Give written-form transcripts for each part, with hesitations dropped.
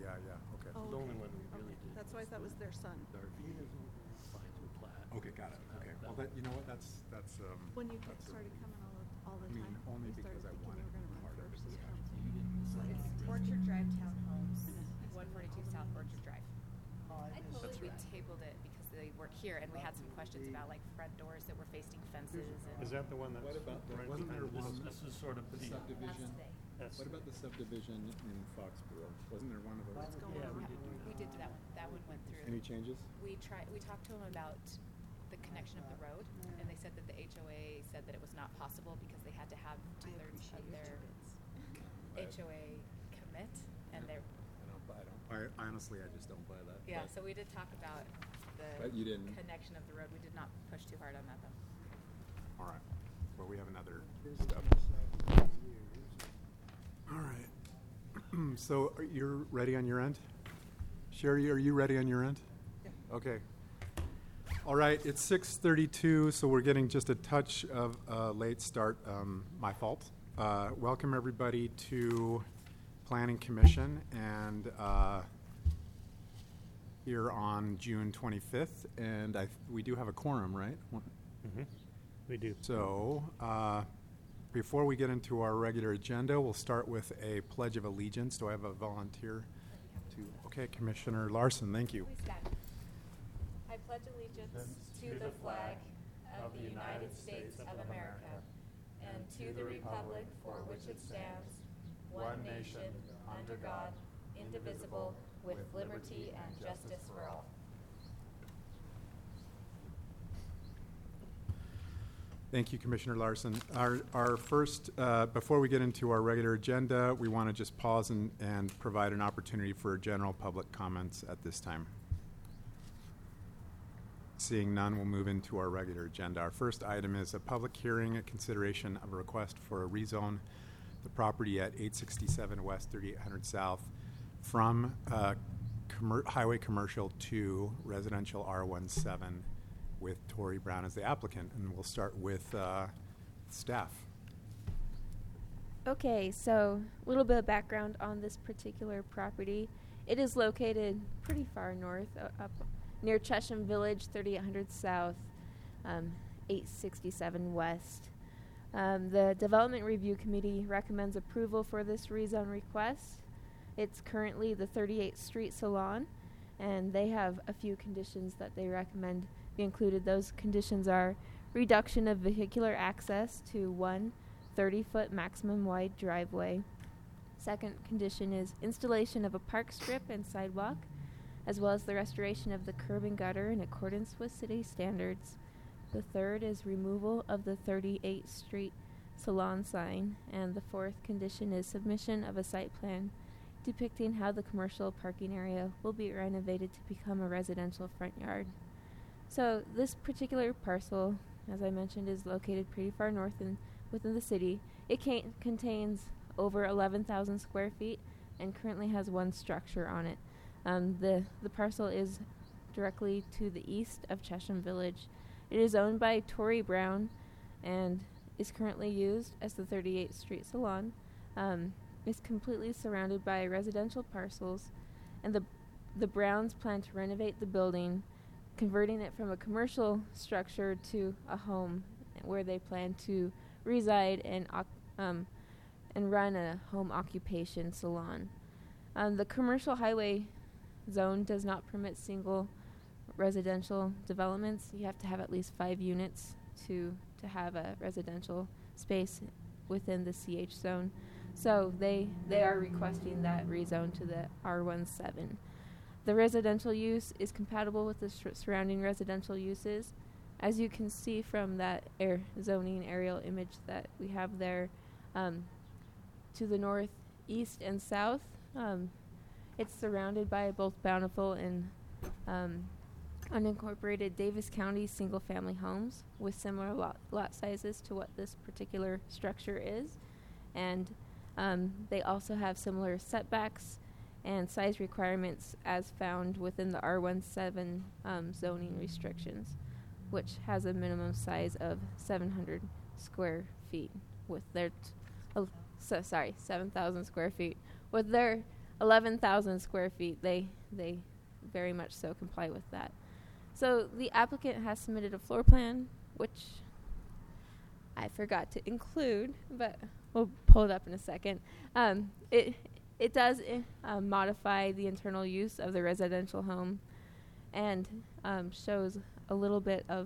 yeah, okay. Oh, The only okay. one we really Okay. did. That's why I thought it was their son. Darby finds with plat. Okay, got it. Okay. Well, that, you know what? That's When you that's started a- coming all the I mean, time, only you started because I thinking wanted you were to be going to part run of for the city discussion. council. You didn't decide. It's Orchard Drive Townhomes, And 142 South Orchard Drive. I totally We tabled it because they weren't here, and we had some questions about like front doors that were facing fences. Is that the one that's What about the- right wasn't there behind one- this? This is sort of The the. subdivision. That's What about the subdivision in Foxborough? Wasn't there one of those? What's going Yeah, on? we did do We did that one. That one went through. Any changes? We talked to them about the connection of the road, and they said that the HOA said that it was not possible because they had to have I 2/3 appreciate of your their tidbits. HOA commit, and they're I honestly, I just don't buy that. yeah. but- So we did talk about the But you didn't. connection of the road. We did not push too hard on that though. All right. Well, we have another step. All right. So you're ready on your end? Sherry, are you ready on your end? Yeah. Okay. All right, it's 6:32, so we're getting just a touch of a late start. My fault. Welcome, everybody, to Planning Commission, and here on June 25th, and we do have a quorum, right? we do. So, before we get into our regular agenda, we'll start with a Pledge of Allegiance. Do I have a volunteer to? Okay, Commissioner Larson, thank you. Please stand. I pledge allegiance to the flag of the United States of America and to the republic for which it stands, one nation, under God, indivisible, with liberty and justice for all. Thank you, Commissioner Larson. Our first, before we get into our regular agenda, we want to just pause and provide an opportunity for general public comments at this time. Seeing none, we'll move into our regular agenda. Our first item is a public hearing, a consideration of a request for a rezone the property at 867 West, 3800 South from highway commercial to residential R17 with Tori Brown as the applicant. And we'll start with staff. Okay, so a little bit of background on this particular property. It is located pretty far north, up near Chesham Village, 3800 South, 867 West. The Development Review Committee recommends approval for this rezone request. It's currently the 38th Street Salon, and they have a few conditions that they recommend be included. Those conditions are reduction of vehicular access to 1 30-foot maximum wide driveway. Second condition is installation of a park strip and sidewalk, as well as the restoration of the curb and gutter in accordance with city standards. The third is removal of the 38th Street Salon sign, and the fourth condition is submission of a site plan depicting how the commercial parking area will be renovated to become a residential front yard. So this particular parcel, as I mentioned, is located pretty far north within the city. It contains over 11,000 square feet and currently has one structure on it. The parcel is directly to the east of Chesham Village. It is owned by Tori Brown and is currently used as the 38th Street Salon. It's completely surrounded by residential parcels, and the Browns plan to renovate the building, converting it from a commercial structure to a home where they plan to reside and run a home occupation salon. The commercial highway zone does not permit single residential developments. You have to have at least 5 units to have a residential space within the CH zone. So they are requesting that rezone to the R17. The residential use is compatible with the surrounding residential uses. As you can see from that zoning aerial image that we have there, to the north, east, and south, it's surrounded by both bountiful and unincorporated Davis County single-family homes with similar lot sizes to what this particular structure is. And they also have similar setbacks and size requirements as found within the R17 zoning restrictions, which has a minimum size of 700 square feet with their 7,000 square feet with their 11,000 square feet. They very much so comply with that. So the applicant has submitted a floor plan, which I forgot to include, but we'll pull it up in a second. It does modify the internal use of the residential home, and shows a little bit of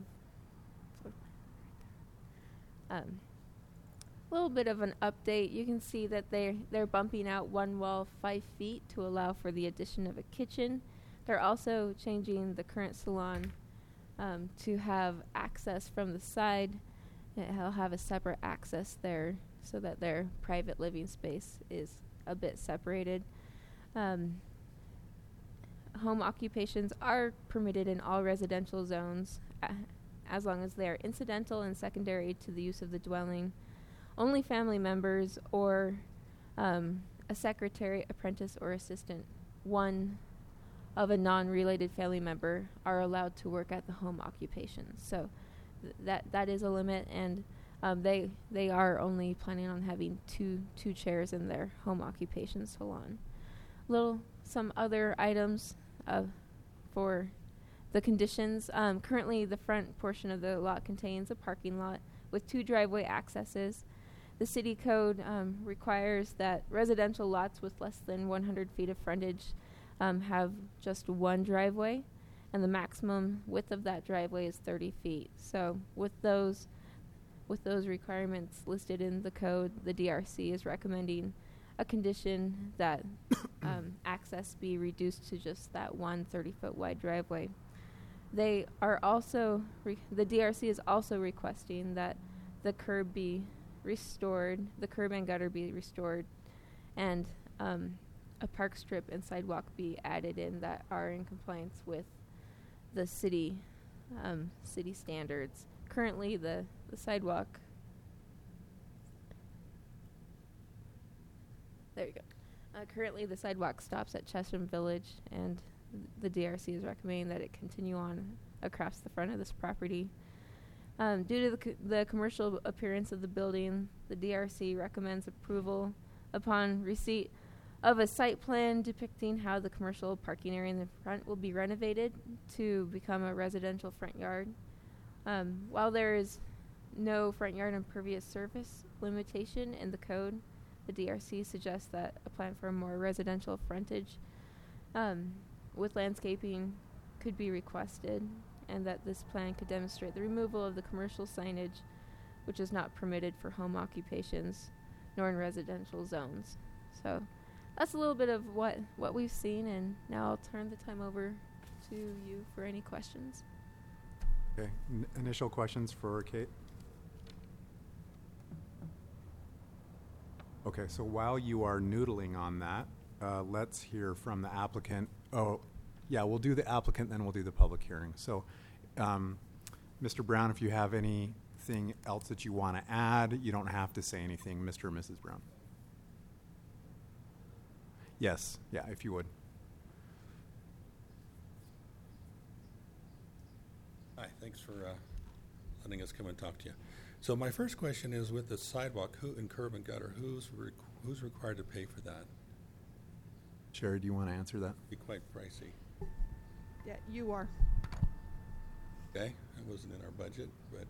an update. You can see that they're bumping out one wall 5 feet to allow for the addition of a kitchen. They're also changing the current salon to have access from the side. It'll have a separate access there so that their private living space is a bit separated. Home occupations are permitted in all residential zones as long as they are incidental and secondary to the use of the dwelling. Only family members or a secretary, apprentice, or assistant, one of a non-related family member, are allowed to work at the home occupation. So that is a limit, and they are only planning on having two chairs in their home occupation salon. Some other items for the conditions. Currently, the front portion of the lot contains a parking lot with 2 driveway accesses. The city code requires that residential lots with less than 100 feet of frontage have just 1 driveway, and the maximum width of that driveway is 30 feet. So with those requirements listed in the code, the DRC is recommending a condition that access be reduced to just that 1 30-foot wide driveway. They are also the DRC is also requesting that the curb be restored, the curb and gutter be restored, and a park strip and sidewalk be added in that are in compliance with the city standards. Currently, the sidewalk. There you go. Currently, the sidewalk stops at Chesham Village, and the DRC is recommending that it continue on across the front of this property. Due to the commercial appearance of the building, the DRC recommends approval upon receipt of a site plan depicting how the commercial parking area in the front will be renovated to become a residential front yard. While there is no front yard impervious surface limitation in the code, the DRC suggests that a plan for a more residential frontage with landscaping could be requested, and that this plan could demonstrate the removal of the commercial signage, which is not permitted for home occupations nor in residential zones. So that's a little bit of what we've seen, and now I'll turn the time over to you for any questions. Okay. Initial questions for Kate? Okay, so while you are noodling on that, let's hear from the applicant. Oh, yeah, we'll do the applicant, then we'll do the public hearing. So, Mr. Brown, if you have anything else that you want to add, you don't have to say anything, Mr. or Mrs. Brown. Yes, yeah, if you would. Hi, thanks for letting us come and talk to you. So my first question is, with the sidewalk and curb and gutter, who's required to pay for that? Sherry, do you want to answer that? It'd be quite pricey. Yeah, you are. Okay, that wasn't in our budget, but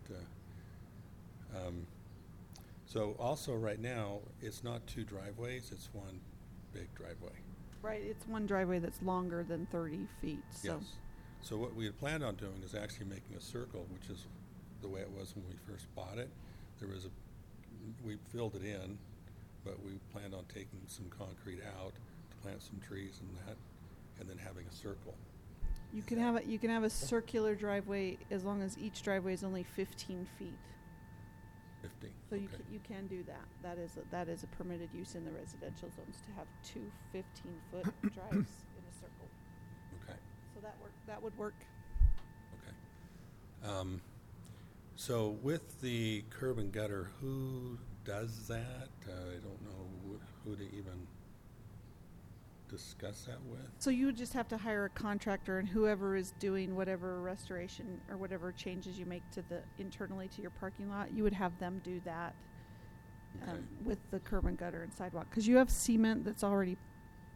so also right now it's not 2 driveways; it's 1 big driveway. Right, it's 1 driveway that's longer than 30 feet. So. Yes. So what we had planned on doing is actually making a circle, which is the way it was when we first bought it. We filled it in, but we planned on taking some concrete out to plant some trees and that, and then having a circle. You can have a circular driveway as long as each driveway is only 15 feet. 50. So okay. you can do that. That is a permitted use in the residential zones to have 2 15-foot drives in a circle. Okay. So that would work. Okay. So with the curb and gutter, who does that? I don't know who to even discuss that with. So you would just have to hire a contractor, and whoever is doing whatever restoration or whatever changes you make to internally to your parking lot, you would have them do that Okay. with the curb and gutter and sidewalk, because you have cement that's already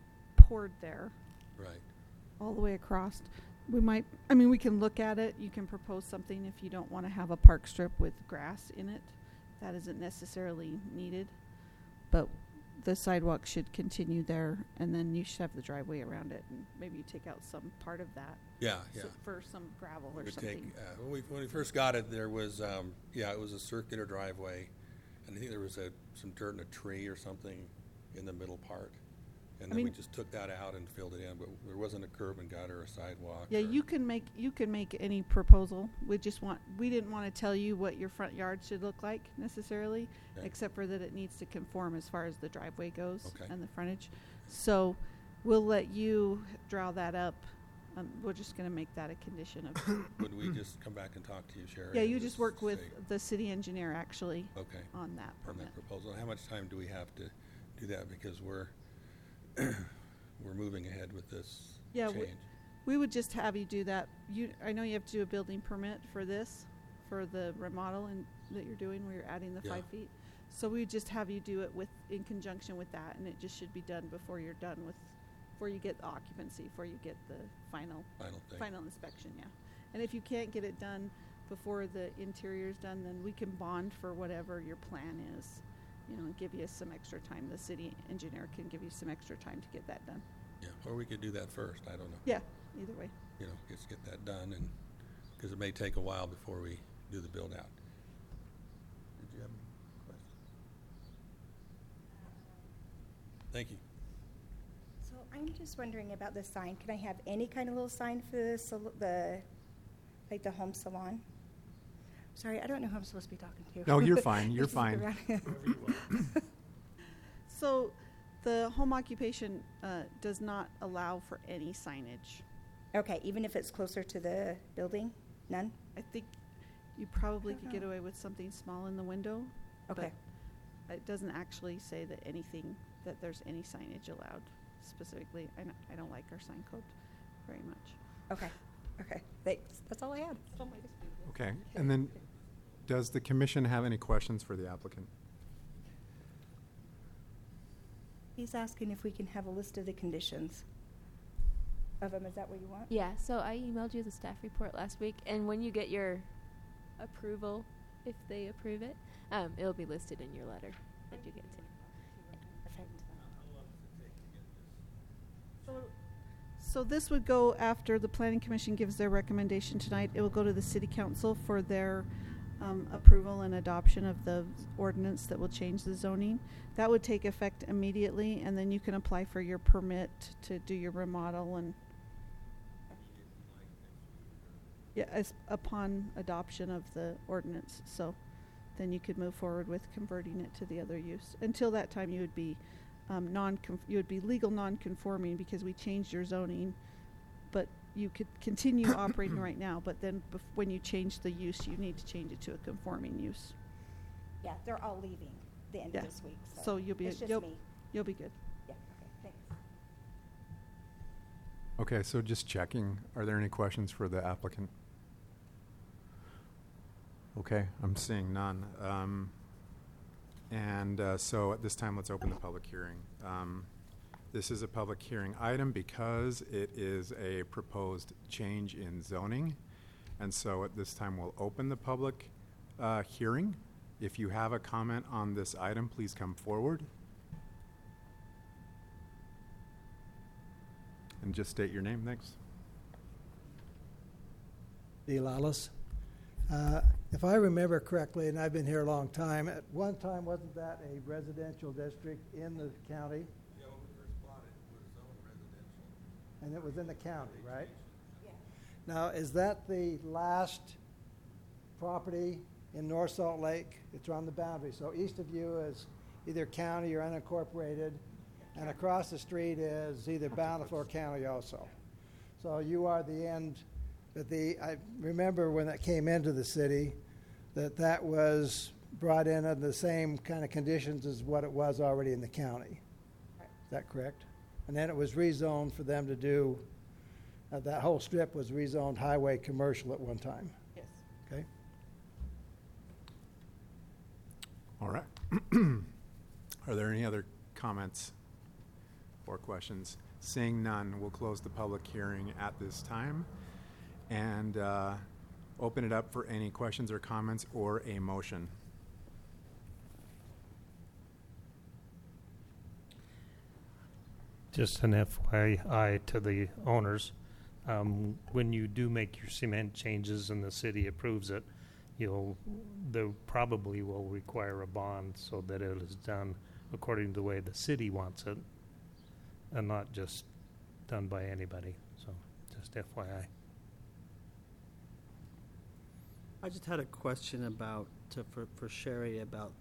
poured there Right. all the way across. We can look at it. You can propose something if you don't want to have a park strip with grass in it. That isn't necessarily needed. But the sidewalk should continue there, and then you should have the driveway around it, and maybe you take out some part of that Yeah, yeah. for some gravel or Would something. take, when we first got it, there was, it was a circular driveway, and I think there was some dirt and a tree or something in the middle part. And I then we mean- just took that out and filled it in, but there wasn't a curb and gutter or a sidewalk. Yeah, or- you can make any proposal. We didn't want to tell you what your front yard should look like necessarily, Okay. except for that it needs to conform as far as the driveway goes Okay. and the frontage. So we'll let you draw that up. We're just going to make that a condition of. Would we just come back and talk to you, Sherry? Yeah, and you just work with say, the city engineer actually Okay, on that on permit. that proposal. How much time do we have to do that? Because we're moving ahead with this Yeah, change. We would just have you do that. I know you have to do a building permit for this, for the remodel that you're doing where you're adding the Yeah. 5 feet. So we would just have you do it in conjunction with that, and it just should be done before you're done before you get the occupancy, before you get the final Final thing. inspection, yeah. And if you can't get it done before the interior's done, then we can bond for whatever your plan is, and give you some extra time. The city engineer can give you some extra time to get that done. Yeah, or we could do that first. I don't know. Yeah, either way. Just get that done, and because it may take a while before we do the build out. Did you have any questions? Thank you. So I'm just wondering about the sign. Can I have any kind of little sign for the home salon? Sorry, I don't know who I'm supposed to be talking to. No, you're fine. You're Just look fine. around. So the home occupation does not allow for any signage. Okay, even if it's closer to the building? None? I think you probably don't could get know. away with something small in the window. Okay. But it doesn't actually say that there's any signage allowed specifically. I don't like our sign code very much. Okay. Thanks. That's all I had. Okay, and then, does the commission have any questions for the applicant? He's asking if we can have a list of the conditions of them. Is that what you want? Yeah, so I emailed you the staff report last week, and when you get your approval, if they approve it, it'll be listed in your letter that you get to. Perfect. So this would go after the planning commission gives their recommendation tonight. It will go to the city council for their approval and adoption of the ordinance that will change the zoning. That would take effect immediately, and then you can apply for your permit to do your remodel and as upon adoption of the ordinance. So then you could move forward with converting it to the other use. Until that time, you would be you would be legal non-conforming because we changed your zoning, but you could continue operating right now. But then when you change the use, you need to change it to a conforming use. Yeah, they're all leaving the end Yeah. of this week. So you'll be it's just you'll, me. you'll be good. Yeah. Okay. Thanks. Okay, so just checking, are there any questions for the applicant? Okay, I'm seeing none. So at this time, let's open the public hearing. This is a public hearing item because it is a proposed change in zoning. And so at this time, we'll open the public hearing. If you have a comment on this item, please come forward. And just state your name, thanks. Delalis. If I remember correctly, and I've been here a long time, at one time, wasn't that a residential district in the county? Yeah, when we first bought it, it was zoned residential. And it was in the county, right? Now, is that the last property in North Salt Lake? It's on the boundary. So east of you is either county or unincorporated, and across the street is either Bountiful or county also. So you are the end. But I remember when that came into the city, that was brought in under the same kind of conditions as what it was already in the county. Is that correct? And then it was rezoned for them to do, that whole strip was rezoned highway commercial at one time. Yes. Okay? All right. Are there any other comments or questions? Seeing none, we'll close the public hearing at this time and open it up for any questions or comments or a motion. Just an FYI to the owners, when you do make your cement changes and the city approves it, they probably will require a bond so that it is done according to the way the city wants it and not just done by anybody. So just FYI. I just had a question about, for Sherry, about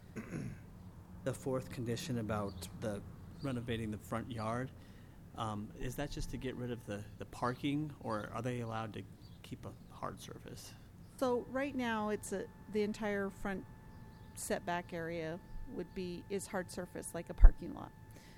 the fourth condition about the renovating the front yard. Is that just to get rid of the parking, or are they allowed to keep a hard surface? So right now, it's the entire front setback area is hard surface, like a parking lot.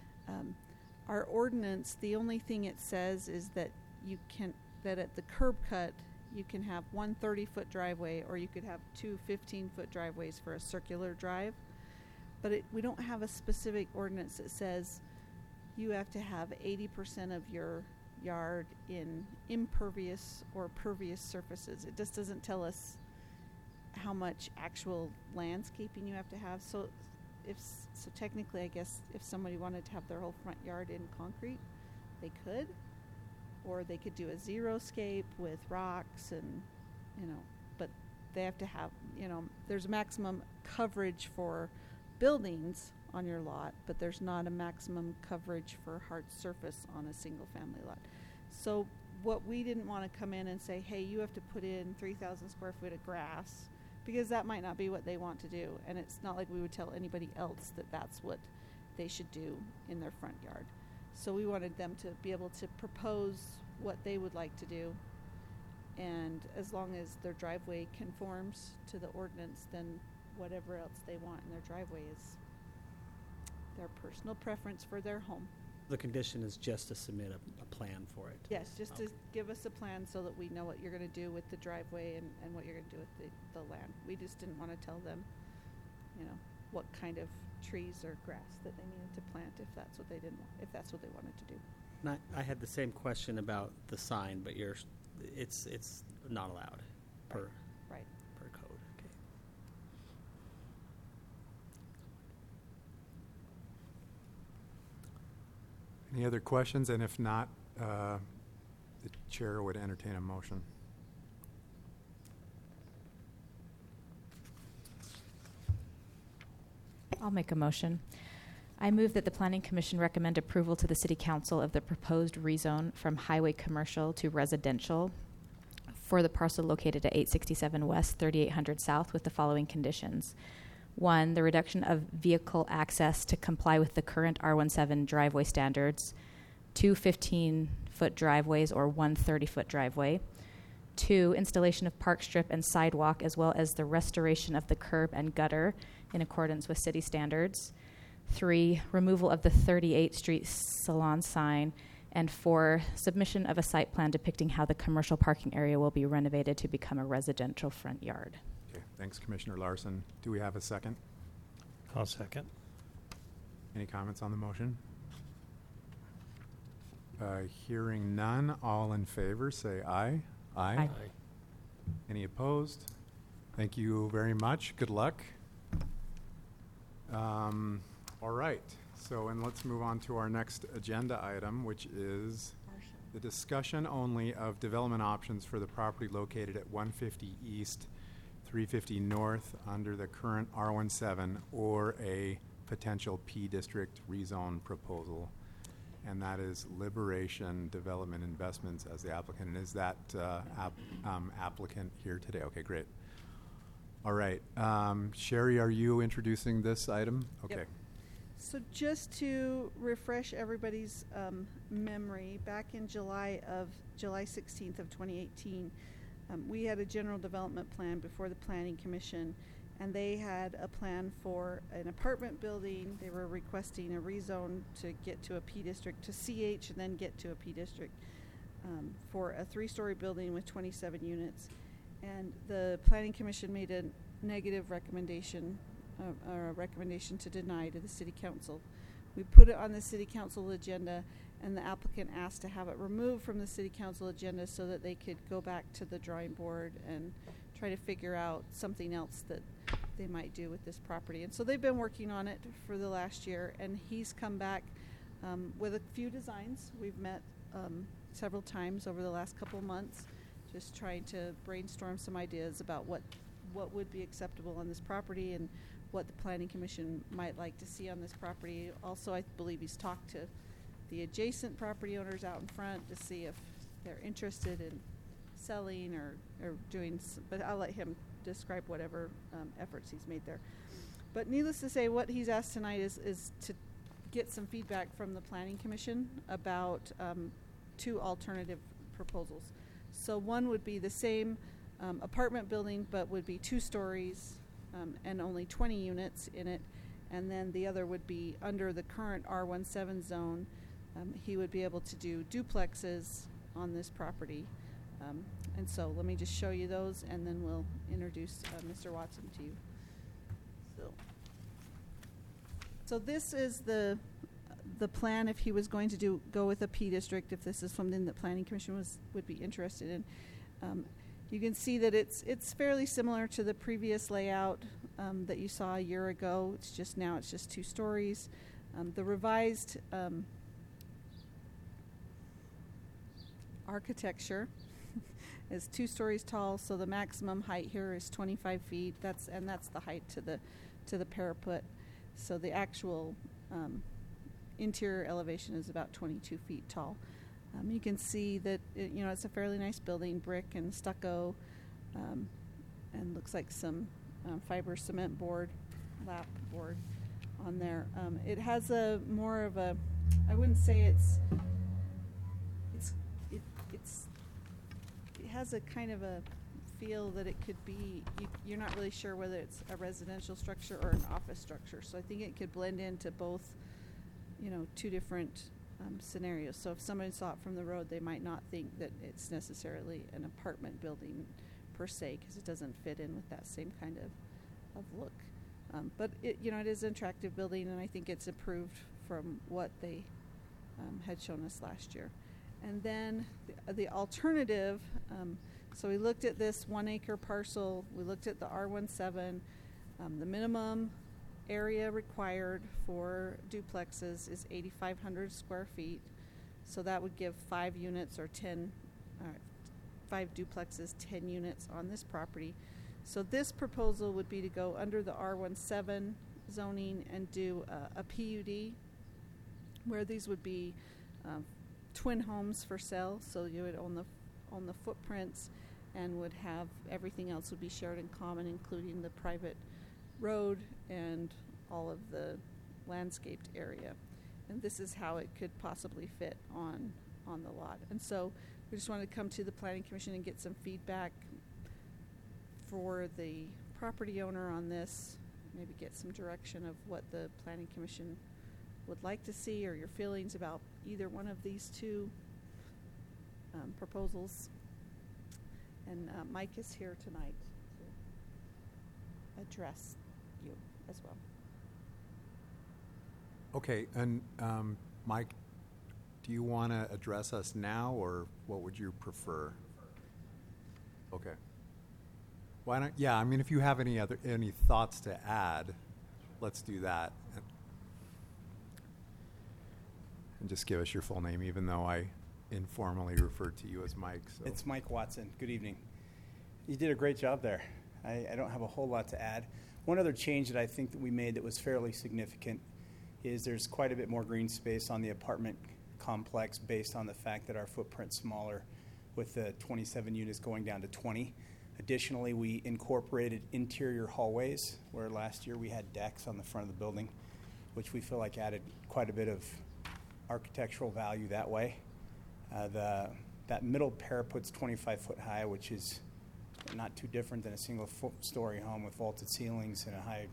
Our ordinance, the only thing it says is that that at the curb cut, you can have one 30-foot driveway, or you could have two 15-foot driveways for a circular drive. But we don't have a specific ordinance that says you have to have 80% of your yard in impervious or pervious surfaces. It just doesn't tell us how much actual landscaping you have to have. So technically, I guess if somebody wanted to have their whole front yard in concrete, they could, or they could do a xeriscape with rocks and, but they have to have, there's a maximum coverage for buildings on your lot, but there's not a maximum coverage for hard surface on a single family lot. So what we didn't want to come in and say, hey, you have to put in 3,000 square feet of grass, because that might not be what they want to do. And it's not like we would tell anybody else that that's what they should do in their front yard. So we wanted them to be able to propose what they would like to do. And as long as their driveway conforms to the ordinance, then whatever else they want in their driveway is their personal preference for their home. The condition is just to submit a plan for it. Yes, just to give us a plan so that we know what you're going to do with the driveway and what you're going to do with the land. We just didn't want to tell them, what kind of trees or grass that they needed to plant if that's what they wanted to do. And I had the same question about the sign, but it's not allowed per Right. per code. Okay. Any other questions? And if not, the chair would entertain a motion. I'll make a motion. I move that the Planning Commission recommend approval to the City Council of the proposed rezone from highway commercial to residential for the parcel located at 867 West, 3800 South with the following conditions. 1, the reduction of vehicle access to comply with the current R17 driveway standards, 2 15-foot driveways or 1 30-foot driveway. 2, installation of park strip and sidewalk, as well as the restoration of the curb and gutter in accordance with city standards. 3, removal of the 38th Street Salon sign. And 4, submission of a site plan depicting how the commercial parking area will be renovated to become a residential front yard. Okay, thanks, Commissioner Larson. Do we have a second? I'll second. Any comments on the motion? Hearing none, all in favor say aye. Aye. Any opposed? Thank you very much. Good luck. All right. So, and let's move on to our next agenda item, which is the discussion only of development options for the property located at 150 East, 350 North under the current R17 or a potential P District rezone proposal. And that is Liberation Development Investments as the applicant. And is that applicant here today? Okay, great. All right. Sherry, are you introducing this item? Okay. Yep. So just to refresh everybody's memory, back in July 16th of 2018, we had a general development plan before the Planning Commission, and they had a plan for an apartment building. They were requesting a rezone to get to a P District, to CH, and then get to a P District for a 3-story building with 27 units. And the Planning Commission made a negative recommendation, a recommendation to deny to the City Council. We put it on the City Council agenda, and the applicant asked to have it removed from the city council agenda so that they could go back to the drawing board and try to figure out something else that they might do with this property. And so they've been working on it for the last year, and he's come back with a few designs. We've met several times over the last couple of months, just trying to brainstorm some ideas about what would be acceptable on this property and what the Planning Commission might like to see on this property. Also, I believe he's talked to the adjacent property owners out in front to see if they're interested in selling or doing, but I'll let him describe whatever efforts he's made there. But needless to say, what he's asked tonight is to get some feedback from the Planning Commission about two alternative proposals. So one would be the same apartment building, but would be 2 stories and only 20 units in it. And then the other would be under the current R17 zone. He would be able to do duplexes on this property. And so let me just show you those, and then we'll introduce Mr. Watson to you. So this is the plan if he was going to go with a P district, if this is something that Planning Commission would be interested in. You can see that it's fairly similar to the previous layout that you saw a year ago. It's just 2 stories. The revised architecture is 2 stories tall, so the maximum height here is 25 feet. That's the height to the parapet. So the actual interior elevation is about 22 feet tall. You can see that it's a fairly nice building, brick and stucco, and looks like some fiber cement board, lap board on there. It has a more of a, I wouldn't say it has a kind of a feel that it could be, you're not really sure whether it's a residential structure or an office structure. So I think it could blend into both, 2 different scenarios. So if somebody saw it from the road, they might not think that it's necessarily an apartment building per se, because it doesn't fit in with that same kind of look. But it is an attractive building, and I think it's improved from what they had shown us last year. And then the alternative, so we looked at this 1 acre parcel, we looked at the R17, the minimum area required for duplexes is 8,500 square feet. So that would give 5 units or 5 duplexes, 10 units on this property. So this proposal would be to go under the R17 zoning and do a PUD, where these would be twin homes for sale. So you would own the footprints and would have everything else would be shared in common, including the private road and all of the landscaped area. And this is how it could possibly fit on the lot. And so we just wanted to come to the Planning Commission and get some feedback for the property owner on this, maybe get some direction of what the Planning Commission would like to see, or your feelings about either one of these 2 proposals. And Mike is here tonight to address you as well. Okay, and Mike, do you want to address us now, or what would you prefer? Okay. Why don't, if you have any thoughts to add, let's do that. And just give us your full name, even though I informally referred to you as Mike. So. It's Mike Watson. Good evening. You did a great job there. I don't have a whole lot to add. One other change that I think that we made that was fairly significant is there's quite a bit more green space on the apartment complex based on the fact that our footprint's smaller, with the 27 units going down to 20. Additionally, we incorporated interior hallways, where last year we had decks on the front of the building, which we feel like added quite a bit of architectural value that way. That middle parapet's 25 foot high, which is not too different than a single story home with vaulted ceilings and a high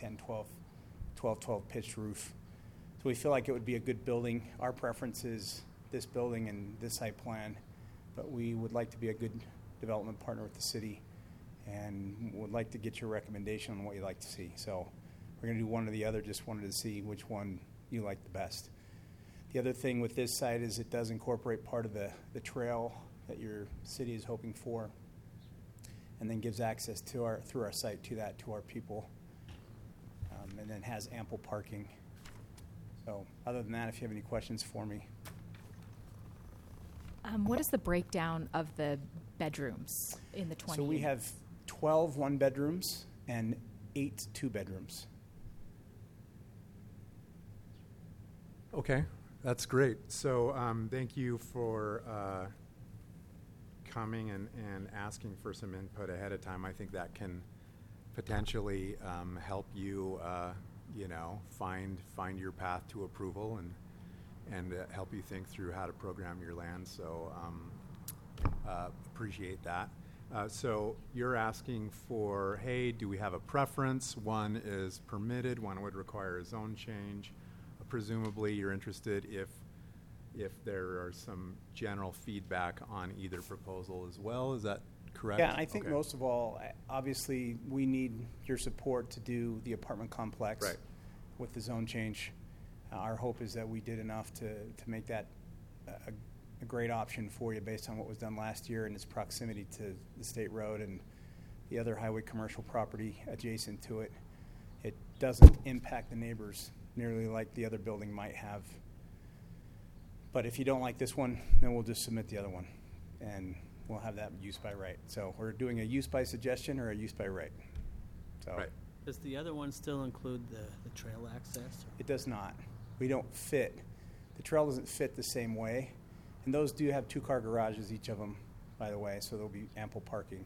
12 pitched roof. So we feel like it would be a good building. Our preference is this building and this site plan, but we would like to be a good development partner with the city and would like to get your recommendation on what you'd like to see. So we're going to do one or the other, just wanted to see which one you like the best. The other thing with this site is it does incorporate part of the trail that your city is hoping for, and then gives access to through our site to our people, and then has ample parking. So other than that, if you have any questions for me. What is the breakdown of the bedrooms in the 20? So we have 12 one-bedrooms and 8 two-bedrooms. Okay, that's great. So thank you for coming and asking for some input ahead of time. I think that can potentially help you, find your path to approval and help you think through how to program your land. So appreciate that. So you're asking for, hey, do we have a preference? One is permitted, one would require a zone change. Presumably you're interested if there are some general feedback on either proposal as well. Is that correct? Yeah, I think Okay. most of all, obviously, we need your support to do the apartment complex Right. with the zone change. Our hope is that we did enough to make that a great option for you based on what was done last year and its proximity to the state road and the other highway commercial property adjacent to it. It doesn't impact the neighbors nearly like the other building might have. But if you don't like this one, then we'll just submit the other one, and we'll have that use by right. So we're doing a use by suggestion or a use by right. So Right. Does the other one still include the trail access? it does not. We don't fit. The trail doesn't fit the same way. And those do have 2-car garages, each of them, by the way, so there'll be ample parking.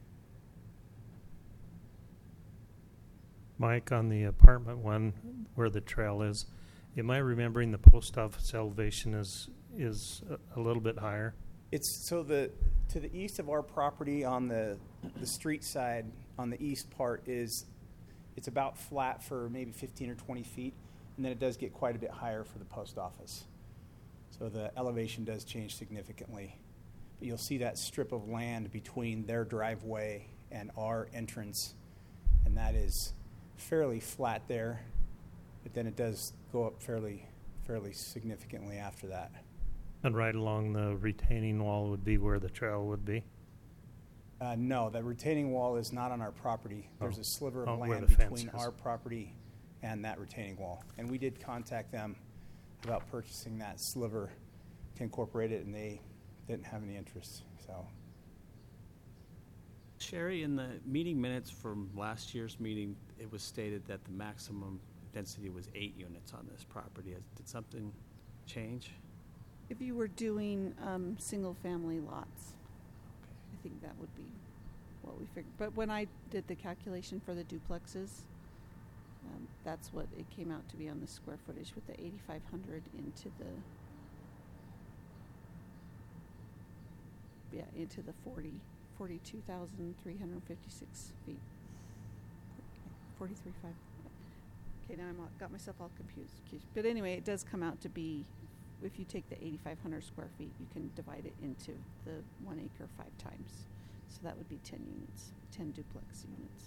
Mike, on the apartment one where the trail is, am I remembering the post office elevation is a little bit higher? It's to the east of our property on the street side, on the east part, it's about flat for maybe 15 or 20 feet, and then it does get quite a bit higher for the post office. So the elevation does change significantly. But you'll see that strip of land between their driveway and our entrance, and that is fairly flat there, but then it does go up fairly significantly after that. And right along the retaining wall would be where the trail would be? No, the retaining wall is not on our property. There's a sliver of where land the fence between is. our property and that retaining wall. And we did contact them about purchasing that sliver to incorporate it, and they didn't have any interest. So Sherry, in the meeting minutes from last year's meeting, it was stated that the maximum density was 8 units on this property. Did something change? If you were doing single-family lots, I think that would be what we figured. But when I did the calculation for the duplexes, that's what it came out to be on the square footage with the 8,500 into the 42,356 feet. 43.5. Okay, now got myself all confused. But anyway, it does come out to be, if you take the 8,500 square feet, you can divide it into the 1 acre 5 times. So that would be 10 units, 10 duplex units.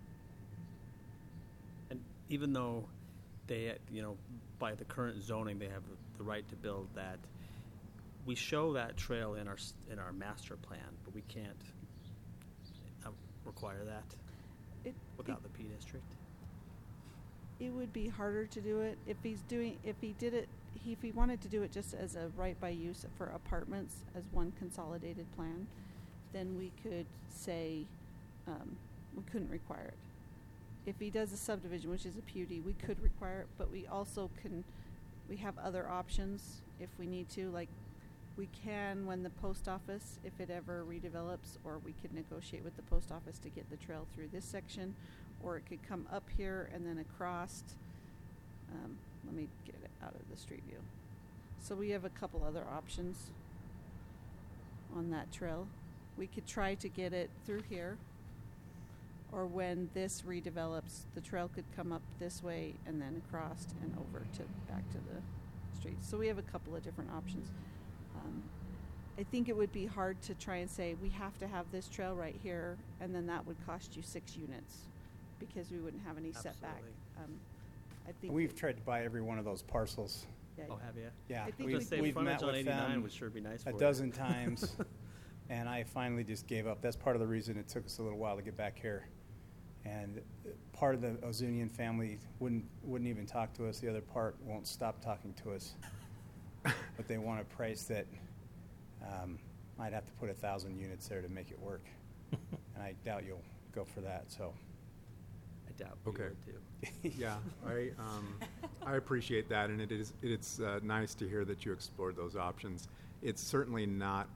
And even though they, by the current zoning, they have the right to build that, we show that trail in our master plan, but we can't require that without the P district. It would be harder to do it if he wanted to do it just as a right by use for apartments as one consolidated plan, then we could say we couldn't require it. If he does a subdivision, which is a PUD, we could require it, but we also we have other options if we need to, like we can when the post office, if it ever redevelops, or we could negotiate with the post office to get the trail through this section, or it could come up here and then across. Let me get it out of the street view. So we have a couple other options on that trail. We could try to get it through here, or when this redevelops, the trail could come up this way and then across and over to back to the street. So we have a couple of different options. I think it would be hard to try and say we have to have this trail right here, and then that would cost you 6 units because we wouldn't have any setback. Absolutely. I think we've tried to buy every one of those parcels Yeah, Oh, have you? Yeah, I think I we- was gonna say we've frontage met on with 89 them would sure be nice for a you. dozen times, and I finally just gave up. That's part of the reason it took us a little while to get back here. And part of the Ozunian family wouldn't even talk to us. The other part won't stop talking to us. But they want a price that I'd have to put 1,000 units there to make it work. And I doubt you'll go for that, so. I doubt we Okay. would too. Yeah, I appreciate that, and it's nice to hear that you explored those options. It's certainly not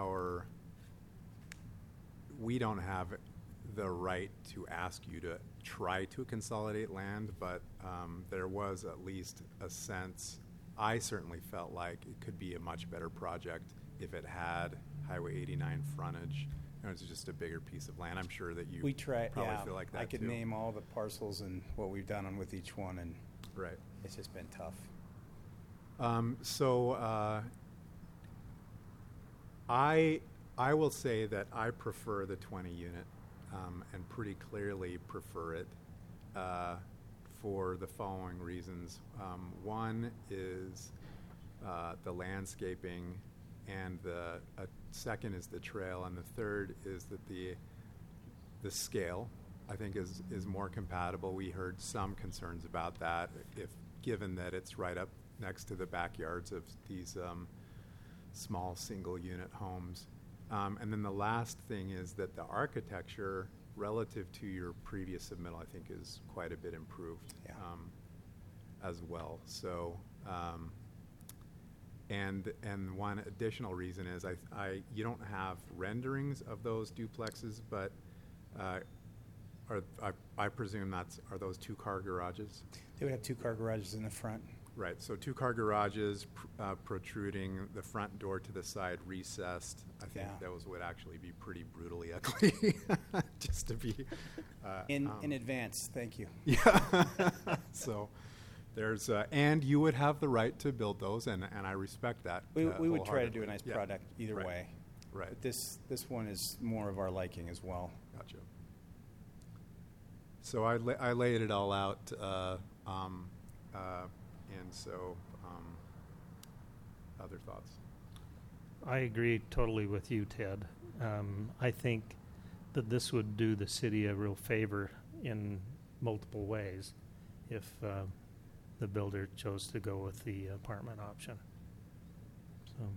we don't have the right to ask you to try to consolidate land, but there was at least a sense, I certainly felt like it could be a much better project if it had Highway 89 frontage. And it was just a bigger piece of land. I'm sure that you We try, probably yeah. feel like that I could too. name all the parcels and what we've done with each one, and Right. it's just been tough. I will say that I prefer the 20 unit, and pretty clearly prefer it for the following reasons. One is the landscaping, and the second is the trail, and the third is that the scale, I think, is more compatible. We heard some concerns about that, if given that it's right up next to the backyards of these small single-unit homes. And then the last thing is that the architecture, relative to your previous submittal, I think is quite a bit improved as well. So, and one additional reason is you don't have renderings of those duplexes, but I presume are those 2-car garages? They would have 2-car garages in the front. Right, so 2-car garages protruding, the front door to the side recessed. I think Yeah. those would actually be pretty brutally ugly, just to be. In advance, thank you. Yeah. So there's, and you would have the right to build those, and I respect that. We would try to do a nice Yeah. product either Right. way. Right. But this one is more of our liking as well. Gotcha. So I laid it all out, and so, other thoughts? I agree totally with you, Ted. I think that this would do the city a real favor in multiple ways if the builder chose to go with the apartment option. So,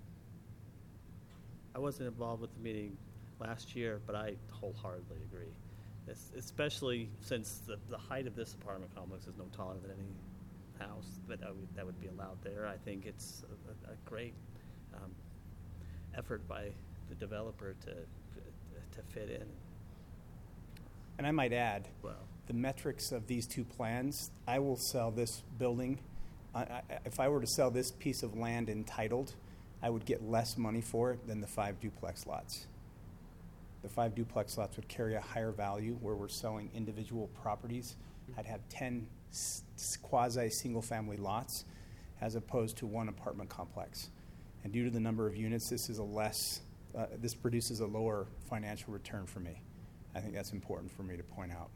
I wasn't involved with the meeting last year, but I wholeheartedly agree. Especially since the height of this apartment complex is no taller than any house that would be allowed there. I think it's a great effort by the developer to fit in. And I might add, Well, the metrics of these two plans, I will sell this building. If I were to sell this piece of land entitled, I would get less money for it than the 5 duplex lots. The 5 duplex lots would carry a higher value, where we're selling individual properties. I'd have 10 quasi-single-family lots as opposed to one apartment complex. And due to the number of units, this produces a lower financial return for me. I think that's important for me to point out.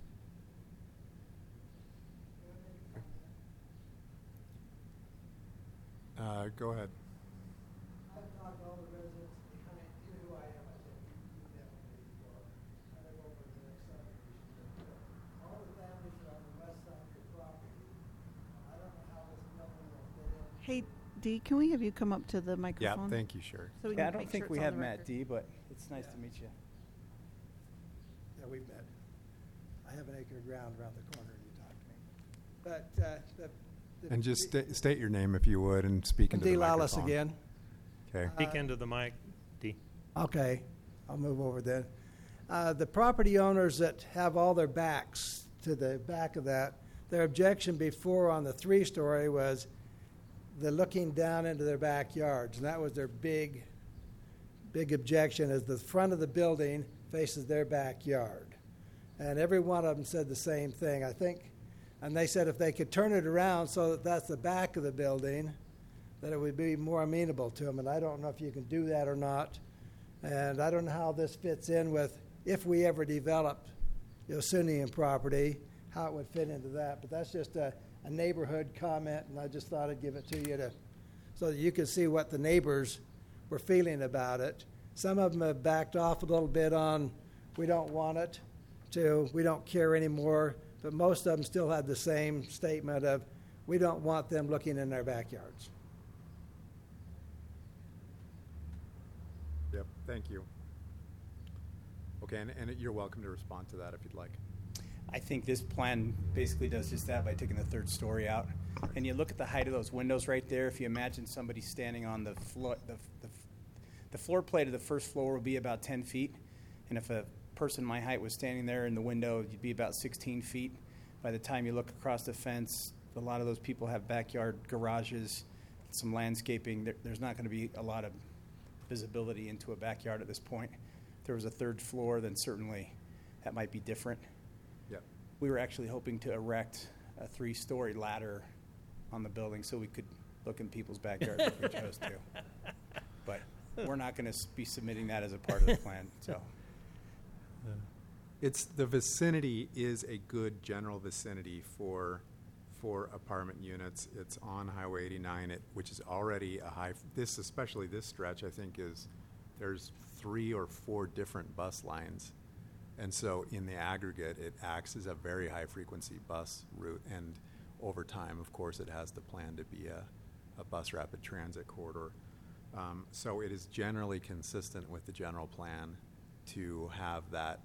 Go ahead. I've talked to all the residents, you know who I am, I think, you definitely before. I live over the next subdivision. All the families are on the west side of your property. I don't know how this building will fit in. Hey, Dee, can we have you come up to the Yeah, microphone? thank you, Sherry. So we Yeah, I can don't make think sure we it's on have the Matt record. D, but it's nice to meet you. Yeah, we've met. I have an acre of ground around the corner, and you talked to me. But And just state your name if you would, and speak into the D. microphone. Lawless again. Okay. speak into the mic, D. Okay, I'll move over then. The property owners that have all their backs to the back of that, their objection before on the 3-story was the looking down into their backyards, and that was their big objection, is the front of the building faces their backyard. And every one of them said the same thing, I think. And they said if they could turn it around so that that's the back of the building, that it would be more amenable to them. And I don't know if you can do that or not. And I don't know how this fits in with, if we ever develop Yosunian property, how it would fit into that. But that's just a neighborhood comment, and I just thought I'd give it to you so that you could see what the neighbors were feeling about it. Some of them have backed off a little bit on, we don't want it, to we don't care anymore, but most of them still had the same statement of, we don't want them looking in their backyards. Yep, thank you. Okay, and you're welcome to respond to that if you'd like. I think this plan basically does just that by taking the third story out. And you look at the height of those windows right there. If you imagine somebody standing on the floor, the floor plate of the first floor will be about 10 feet. And if a person my height was standing there in the window, you'd be about 16 feet. By the time you look across the fence, a lot of those people have backyard garages, some landscaping. There's not going to be a lot of visibility into a backyard at this point. If there was a third floor, then certainly that might be different. Yep. We were actually hoping to erect a 3-story ladder on the building so we could look in people's backyards if we chose to. But we're not going to be submitting that as a part of the plan. So, It's the vicinity is a good general vicinity for apartment units. It's on Highway 89, which is already a high. Especially this stretch, I think there's 3 or 4 different bus lines, and so in the aggregate, it acts as a very high frequency bus route. And over time, of course, it has the plan to be a bus rapid transit corridor. So it is generally consistent with the general plan to have that.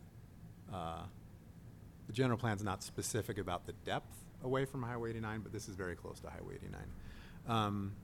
The general plan is not specific about the depth away from Highway 89, but this is very close to Highway 89.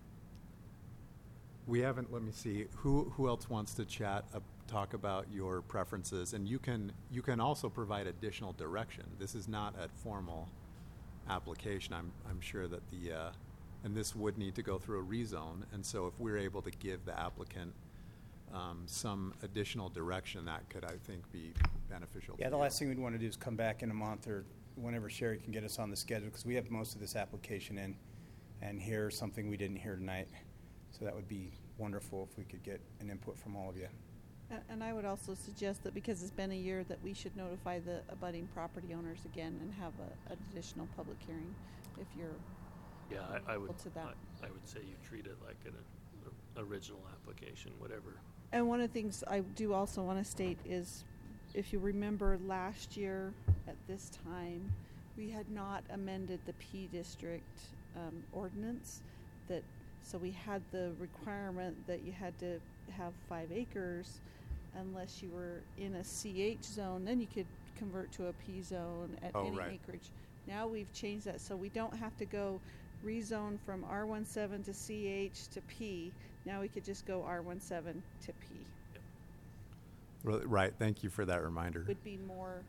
We haven't, let me see, who else wants to talk about your preferences? And you can also provide additional direction. This is not a formal application. I'm sure that and this would need to go through a rezone, and so if we're able to give the applicant some additional direction, that could, I think, be beneficial. yeah, the last thing we'd want to do is come back in a month or whenever Sherry can get us on the schedule, because we have most of this application in and hear something we didn't hear tonight. So that would be wonderful if we could get an input from all of you. And I would also suggest that because it's been a year, that we should notify the abutting property owners again and have an additional public hearing if you're I would equal to that. I would say you treat it like an original application, whatever. And one of the things I do also want to state is, if you remember last year at this time, we had not amended the P district ordinance. So we had the requirement that you had to have 5 acres unless you were in a CH zone. Then you could convert to a P zone at any acreage. Now we've changed that, so we don't have to go rezone from R17 to CH to P. Now we could just go R17 to P. Right. Thank you for that reminder. Would be more.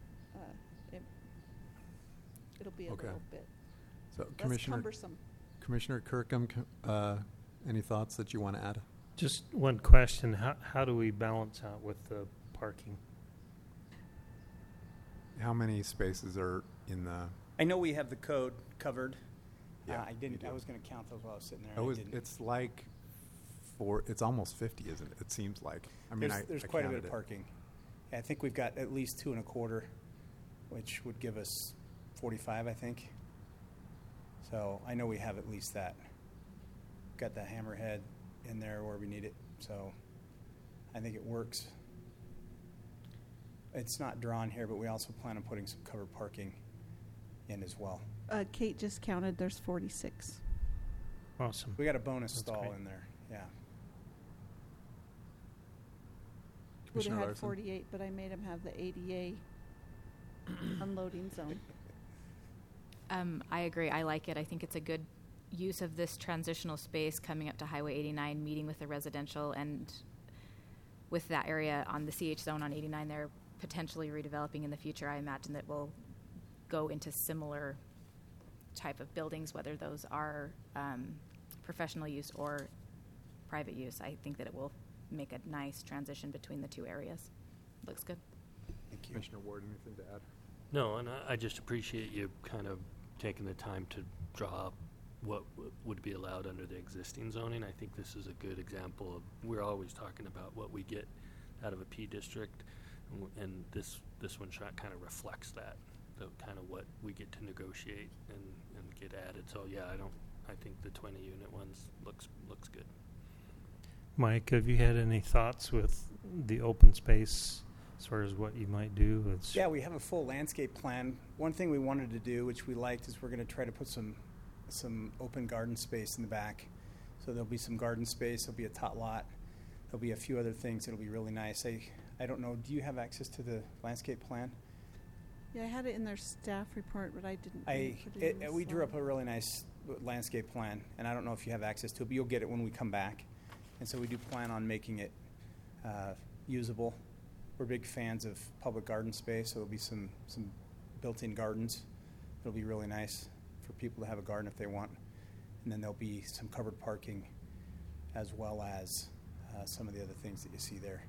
It'll be a little bit So, less cumbersome. Commissioner Kirkham, any thoughts that you want to add? Just one question. How do we balance out with the parking? How many spaces are in the? I know we have the code covered. Yeah, I didn't. I was going to count those while I was sitting there. It's like it's almost 50, isn't it? It seems like. I mean, there's quite a bit of parking. Yeah, I think we've got at least 2 1/4, which would give us 45, I think. So I know we have at least that. Got the hammerhead in there where we need it, so I think it works. It's not drawn here, but we also plan on putting some covered parking in as well. Kate just counted. There's 46. Awesome. We got a bonus That's stall great. in there. Yeah. Would have Commissioner had Larson? 48, but I made him have the ADA unloading zone. I agree. I like it. I think it's a good use of this transitional space coming up to Highway 89, meeting with the residential, and with that area on the CH zone on 89 there potentially redeveloping in the future. I imagine that we'll go into similar type of buildings, whether those are professional use or private use. I think that it will make a nice transition between the 2 areas. Looks good. Thank you. Commissioner Ward, anything to add? No, and I just appreciate you kind of taking the time to draw up what would be allowed under the existing zoning. I think this is a good example of, we're always talking about what we get out of a P district, and this one shot kind of reflects that. the kind of what we get to negotiate and get added. So yeah, I think the 20 unit ones looks good. Mike, have you had any thoughts with the open space as far as what you might do? Yeah, we have a full landscape plan. One thing we wanted to do, which we liked, is we're going to try to put some open garden space in the back. So there'll be some garden space. There'll be a tot lot. There'll be a few other things that'll be really nice. I don't know. Do you have access to the landscape plan? Yeah, I had it in their staff report, but I didn't. Put it in the We drew slide. up a really nice landscape plan, and I don't know if you have access to it, but you'll get it when we come back. And so we do plan on making it usable. We're big fans of public garden space, so there'll be some built-in gardens. It'll be really nice for people to have a garden if they want. And then there'll be some covered parking as well as some of the other things that you see there.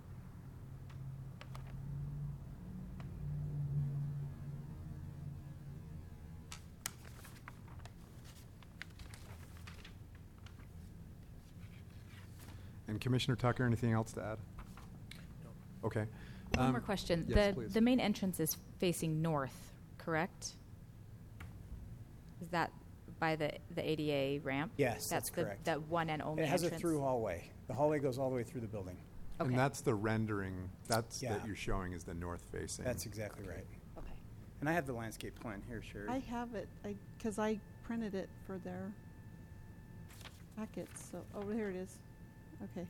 And Commissioner Tucker, anything else to add? No. Okay. One more question. Yes, please. The main entrance is facing north, correct? Is that by the ADA ramp? Yes, that's the, correct. That one and only It has entrance? a through hallway. The hallway goes all the way through the building. Okay. And that's the rendering, that Yeah. you're showing is the north facing. That's exactly right. Okay. And I have the landscape plan here, Sherry. I have it, because I printed it for their packets, so, oh, here it is. Okay.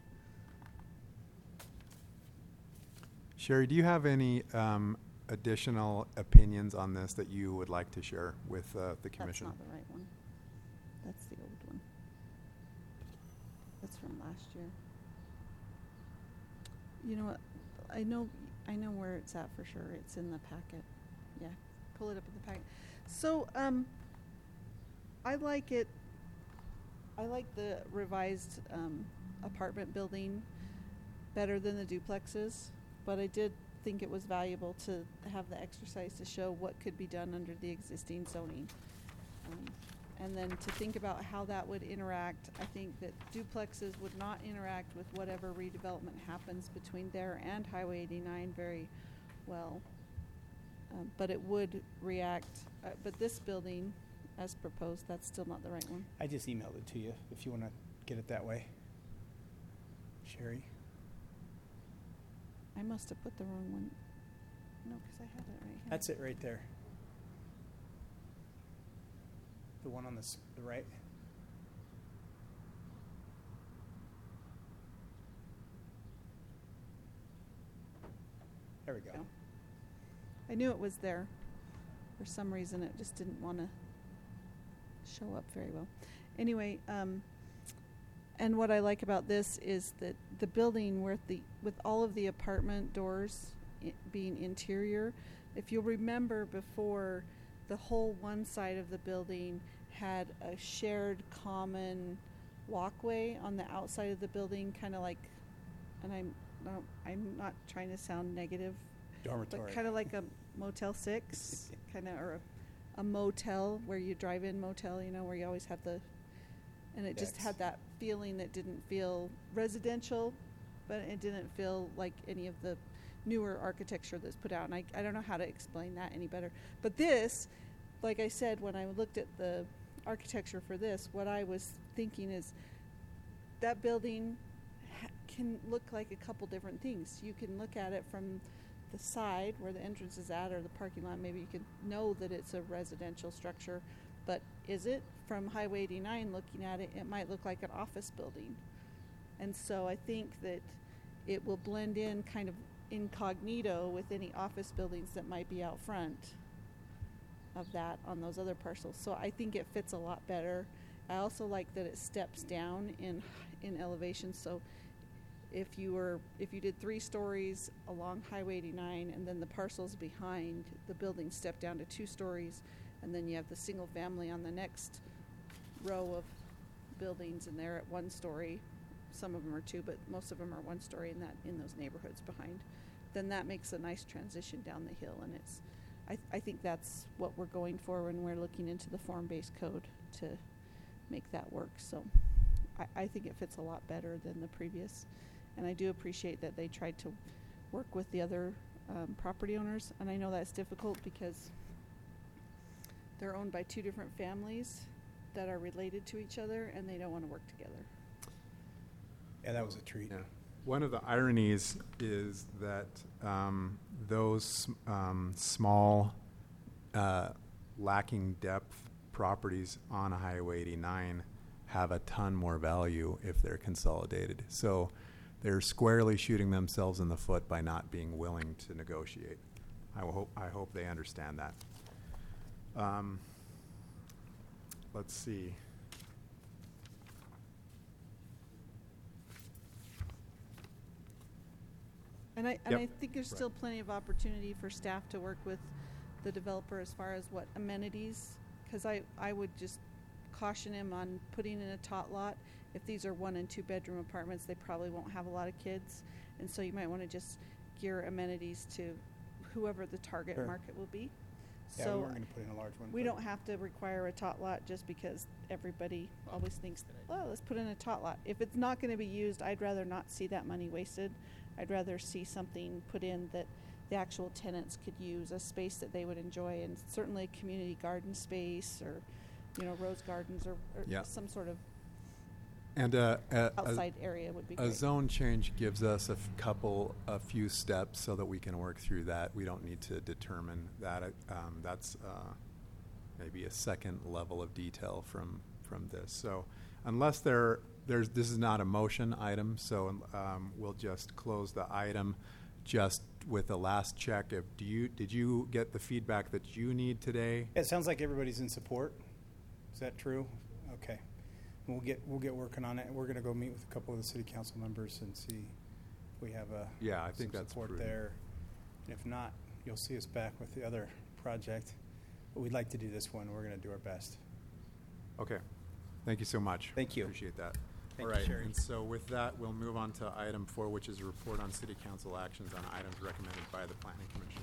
Sherry, do you have any additional opinions on this that you would like to share with the commission? That's not the right one. That's the old one. That's from last year. You know what? I know where it's at for sure. It's in the packet. Yeah, pull it up in the packet. So, I like it. I like the revised apartment building better than the duplexes, but I did think it was valuable to have the exercise to show what could be done under the existing zoning. And then to think about how that would interact. I think that duplexes would not interact with whatever redevelopment happens between there and Highway 89 very well. But it would react, but this building, as proposed, that's still not the right one. I just emailed it to you if you want to get it that way. Sherry? I must have put the wrong one. No, because I had it right here. That's it right there. The one on the right. There we go. Yeah. I knew it was there. For some reason, it just didn't want to show up very well. Anyway, and what I like about this is that the building with all of the apartment doors being interior, if you'll remember before, the whole one side of the building had a shared common walkway on the outside of the building, kind of like, and I'm not trying to sound negative, Dormitory. but kind of like a Motel 6, kind of, or a motel where you drive in motel, you know, where you always have the, and it just Decks. had that feeling that didn't feel residential, but it didn't feel like any of the newer architecture that's put out. And I don't know how to explain that any better. But this, like I said, when I looked at the architecture for this, what I was thinking is that building can look like a couple different things. You can look at it from the side where the entrance is at, or the parking lot. Maybe you can know that it's a residential structure, but is it? From Highway 89 looking at it, it might look like an office building. And so I think that it will blend in kind of incognito with any office buildings that might be out front of that on those other parcels. So I think it fits a lot better. I also like that it steps down in elevation. So if you did 3 stories along Highway 89, and then the parcels behind the building step down to 2 stories, and then you have the single family on the next row of buildings, and they're at 1 story. Some of them are 2, but most of them are 1 story in those neighborhoods behind. Then that makes a nice transition down the hill, and I think that's what we're going for when we're looking into the form-based code to make that work. So I think it fits a lot better than the previous, and I do appreciate that they tried to work with the other property owners. And I know that's difficult because they're owned by two different families that are related to each other, and they don't want to work together. Yeah, that was a treat. Yeah. One of the ironies is that those small, lacking depth properties on Highway 89 have a ton more value if they're consolidated. So they're squarely shooting themselves in the foot by not being willing to negotiate. I hope they understand that. Let's see. And I Yep. think there's still plenty of opportunity for staff to work with the developer as far as what amenities, because I would just caution him on putting in a tot lot. If these are 1 and 2 bedroom apartments, they probably won't have a lot of kids, and so you might want to just gear amenities to whoever the target Sure. market will be. Yeah, So we weren't going to put in a large one. we but- don't have to require a tot lot just because everybody always thinks, well, let's put in a tot lot. If it's not going to be used, I'd rather not see that money wasted. I'd rather see something put in that the actual tenants could use, a space that they would enjoy, and certainly a community garden space or, rose gardens or Yeah. some sort of And outside area would be a great. zone change gives us a few steps so that we can work through that. We don't need to determine that. That's maybe a second level of detail from this. So unless this is not a motion item, so we'll just close the item just with the last check. Did you get the feedback that you need today? It sounds like everybody's in support. Is that true? Okay. We'll get working on it. We're going to go meet with a couple of the city council members and see if we have I think some that's support prudent. there. And if not, you'll see us back with the other project. But we'd like to do this one. We're going to do our best. Okay. Thank you so much. Thank you. Appreciate that. Thank All you, right. Sherry. And so with that, we'll move on to item 4, which is a report on city council actions on items recommended by the planning commission.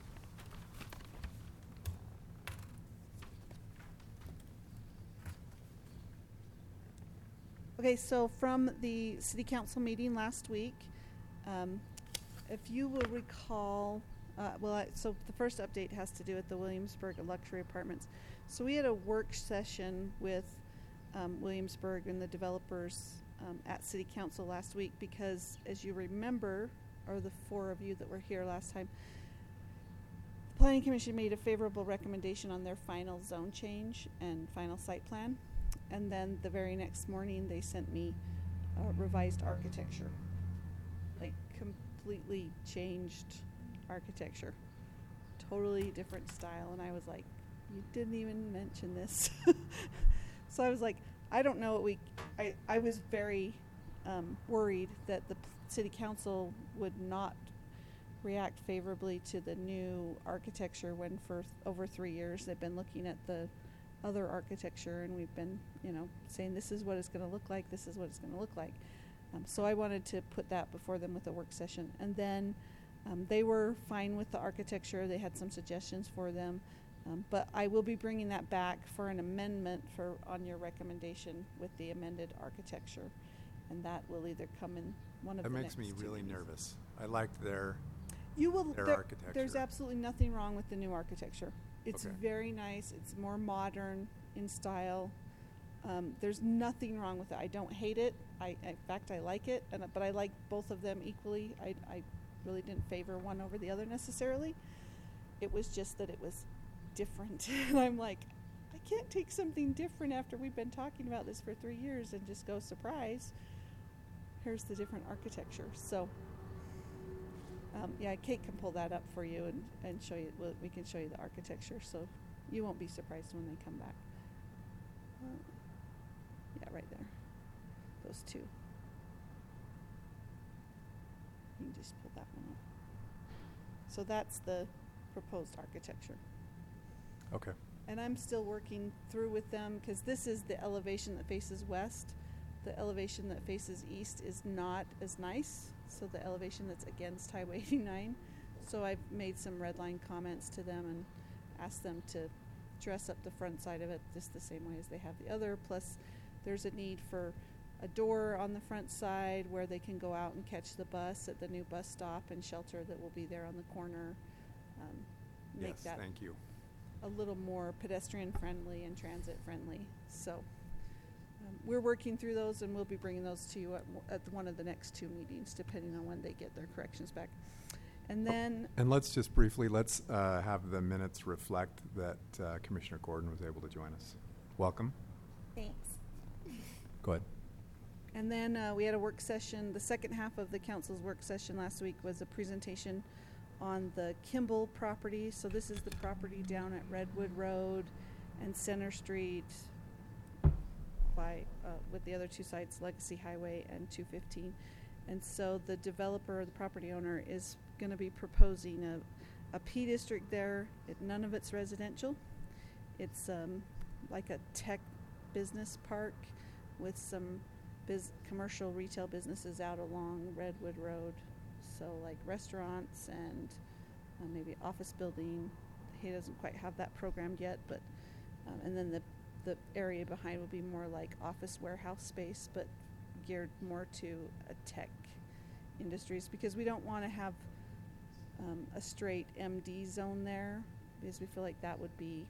Okay, so from the city council meeting last week, if you will recall, so the first update has to do with the Williamsburg luxury apartments. So we had a work session with Williamsburg and the developers at city council last week because, as you remember, or the 4 of you that were here last time, the planning commission made a favorable recommendation on their final zone change and final site plan. And then the very next morning, they sent me revised architecture, like completely changed architecture, totally different style. And I was like, you didn't even mention this. So I was like, I don't know what I was very worried that the city council would not react favorably to the new architecture when for over 3 years they've been looking at the other architecture, and we've been, saying this is what it's going to look like, this is what it's going to look like. So I wanted to put that before them with a work session. And then they were fine with the architecture. They had some suggestions for them. But I will be bringing that back for an amendment on your recommendation with the amended architecture. And that will either come in one of That the makes next me 2 really meetings. nervous. I liked their architecture. There's absolutely nothing wrong with the new architecture. It's Okay. very nice. It's more modern in style. There's nothing wrong with it. I don't hate it. In fact, I like it. But I like both of them equally. I really didn't favor one over the other necessarily. It was just that it was different. And I'm like, I can't take something different after we've been talking about this for 3 years and just go, surprise, here's the different architecture. So Kate can pull that up for you and show you. We can show you the architecture, so you won't be surprised when they come back. Right there. Those 2. You can just pull that one up. So that's the proposed architecture. Okay. And I'm still working through with them because this is the elevation that faces west. The elevation that faces east is not as nice. So the elevation that's against Highway 89. So I've made some red line comments to them and asked them to dress up the front side of it just the same way as they have the other. Plus, there's a need for a door on the front side where they can go out and catch the bus at the new bus stop and shelter that will be there on the corner. Make Yes, that thank you. a little more pedestrian friendly and transit friendly. So we're working through those, and we'll be bringing those to you at one of the next 2 meetings, depending on when they get their corrections back. And then, And let's just briefly, let's have the minutes reflect that Commissioner Gordon was able to join us. Welcome. Thanks. Go ahead. and then we had a work session. The second half of the council's work session last week was a presentation on the Kimball property. So this is the property down at Redwood Road and Center Street by with the other 2 sites, Legacy Highway and 215. And so the developer, the property owner, is going to be proposing a P district there. None of it's residential. It's like a tech business park with some commercial retail businesses out along Redwood Road. So like restaurants and maybe office building. He doesn't quite have that programmed yet, but and then the area behind will be more like office warehouse space, but geared more to a tech industries, because we don't want to have a straight MD zone there, because we feel like that would be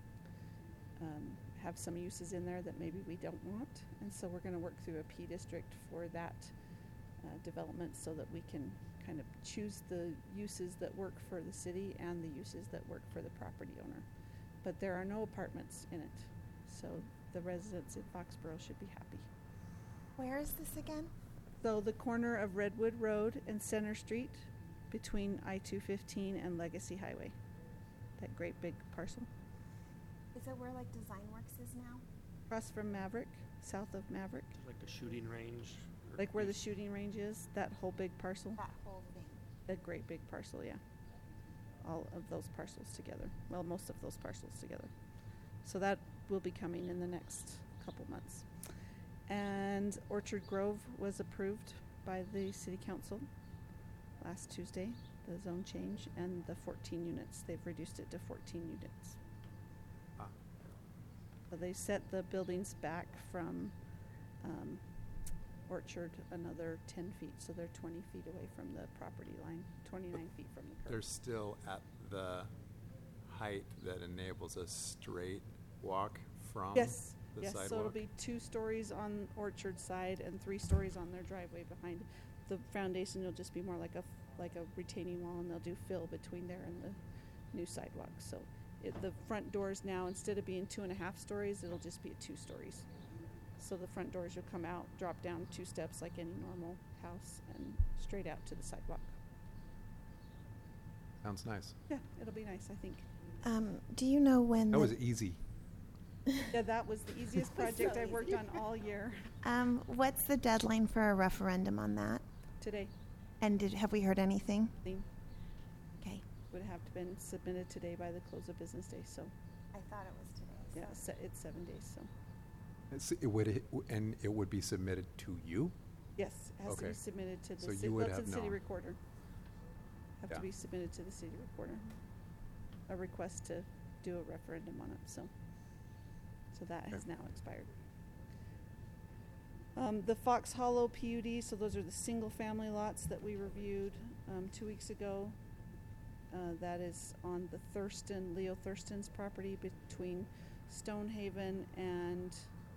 have some uses in there that maybe we don't want. And so we're going to work through a P district for that development, so that we can kind of choose the uses that work for the city and the uses that work for the property owner. But there are no apartments in it, so the residents in Foxborough should be happy. Where is this again? So the corner of Redwood Road and Center Street, between I-215 and Legacy Highway. That great big parcel. Is it where like Design Works is now? Across from Maverick, south of Maverick. Like a shooting range? Like where the shooting range is, that whole big parcel. That whole thing. That great big parcel, yeah. All of those parcels together. Well, most of those parcels together. So that will be coming in the next couple months. And Orchard Grove was approved by the City Council last Tuesday, the zone change, and the 14 units. They've reduced it to 14 units. So they set the buildings back from Orchard another 10 feet, so they're 20 feet away from the property line, 29 feet from the curb. They're still at the height that enables a straight walk from Yes, the yes. sidewalk? So it'll be 2 stories on Orchard side and 3 stories on their driveway behind. The foundation will just be more like a retaining wall, and they'll do fill between there and the new sidewalk. So the front doors now, instead of being 2.5 stories, it'll just be 2 stories. So the front doors will come out, drop down 2 steps like any normal house, and straight out to the sidewalk. Sounds nice. Yeah, it'll be nice, I think. Do you know when That was easy. Yeah, that was the easiest project I've worked on all year. What's the deadline for a referendum on that? Today. And have we heard anything? Okay. Would have to been submitted today by the close of business day, so. I thought it was today. Yeah, it's 7 days, so. And it would be submitted to you? Yes, it has to Okay. be submitted to the So city, you would to have the city known. recorder. Have Yeah. to be submitted to the city recorder. A request to do a referendum on it, so. So that has now expired. The Fox Hollow PUD, so those are the single-family lots that we reviewed 2 weeks ago. That is on the Leo Thurston's property between Stonehaven and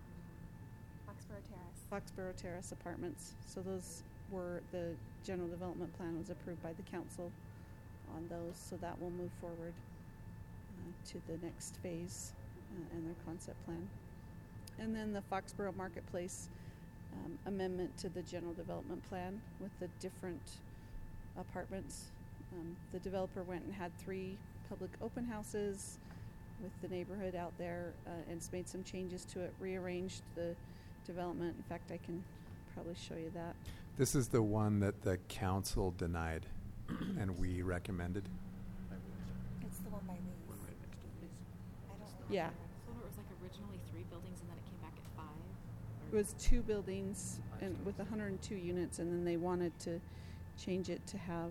Foxborough Terrace Apartments. So those were, the general development plan was approved by the council on those, so that will move forward to the next phase and their concept plan. And then the Foxborough Marketplace amendment to the general development plan with the different apartments. The developer went and had 3 public open houses with the neighborhood out there and made some changes to it, rearranged the development. In fact, I can probably show you that. This is the one that the council denied and we recommended? It's the one by Lee's. One right next to it. I don't know. Yeah. So it was like originally 3 buildings and then it came back at 5? It was 2 buildings and with 102 units, and then they wanted to change it to have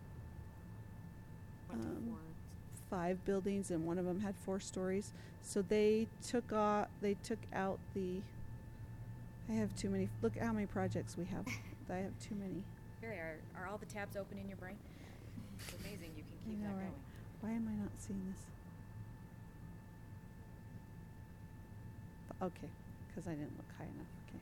5 buildings, and one of them had 4 stories. So they took out the. I have too many. Look at how many projects we have. I have too many. Here, are all the tabs open in your brain? It's amazing you can keep I know, that right? going. Why am I not seeing this? Okay, because I didn't look high enough. Okay.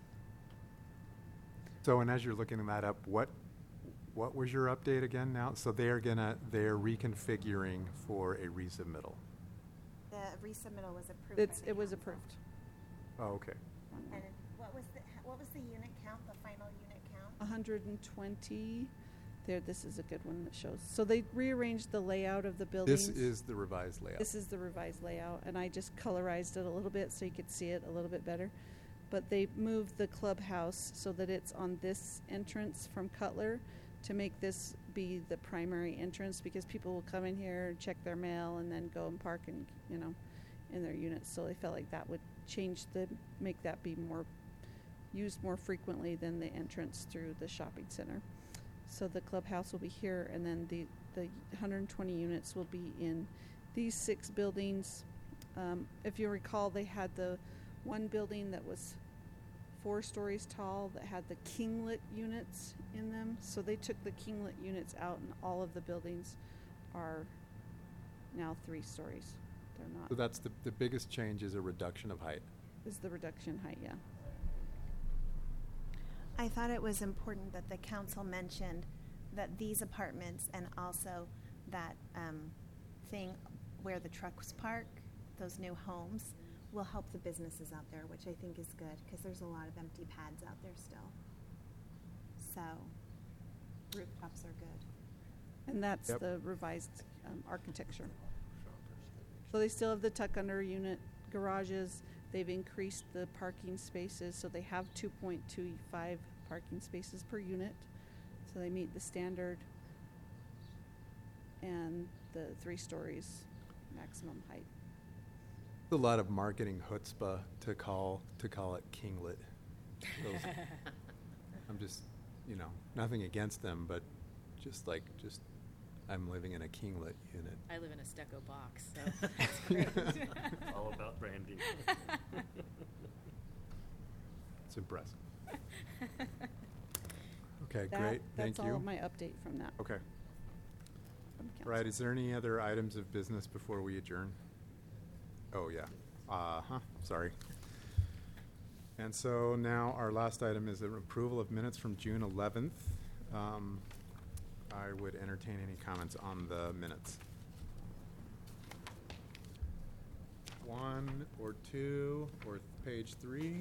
So, and as you're looking that up, what was your update again now? So they're reconfiguring for a resubmittal. The resubmittal was approved. It was approved. Oh, okay. And what was the unit count? The final unit count? 120. There, this is a good one that shows. So they rearranged the layout of the buildings. This is the revised layout. This is the revised layout, and I just colorized it a little bit so you could see it a little bit better. But they moved the clubhouse so that it's on this entrance from Cutler to make this be the primary entrance, because people will come in here, check their mail, and then go and park and in their units. So they felt like that would make that be more used more frequently than the entrance through the shopping center. So the clubhouse will be here, and then the 120 units will be in these 6 buildings. If you recall, they had the one building that was 4 stories tall that had the kinglet units in them. So they took the kinglet units out, and all of the buildings are now 3 stories. They're not. So that's the biggest change is a reduction of height. Is the reduction height, yeah. I thought it was important that the council mentioned that these apartments and also that thing where the trucks park, those new homes, will help the businesses out there, which I think is good because there's a lot of empty pads out there still. So rooftops are good. And that's the revised architecture. So they still have the tuck under unit garages. They've increased the parking spaces, so they have 2.25 parking spaces per unit. So they meet the standard and the 3 stories maximum height. A lot of marketing chutzpah to call it kinglet. I'm just, nothing against them, but just I'm living in a kinglet unit. I live in a stucco box, so that's great. All about branding. It's impressive. Okay, great. Thank That's you. all my update from that. Okay. From council. Right. Is there any other items of business before we adjourn? Oh, yeah. Sorry. And so now our last item is an approval of minutes from June 11th. I would entertain any comments on the minutes. 1 or 2 or page 3.